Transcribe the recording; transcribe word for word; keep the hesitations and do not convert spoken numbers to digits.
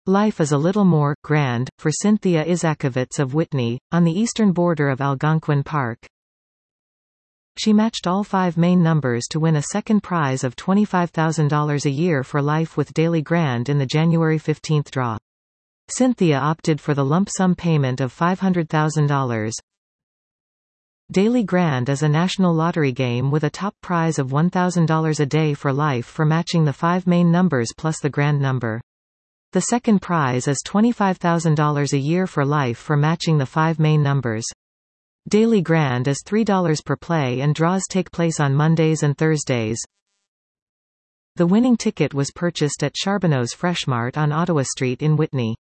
Life is a little more grand for Cynthia Isakovitz of Whitney, on the eastern border of Algonquin Park. She matched all five main numbers to win a second prize of twenty-five thousand dollars a year for life with Daily Grand in the January fifteenth draw. Cynthia opted for the lump sum payment of five hundred thousand dollars. Daily Grand is a national lottery game with a top prize of one thousand dollars a day for life for matching the five main numbers plus the grand number. The second prize is twenty-five thousand dollars a year for life for matching the five main numbers. Daily Grand is three dollars per play and draws take place on Mondays and Thursdays. The winning ticket was purchased at Charbonneau's Freshmart on Ottawa Street in Whitney.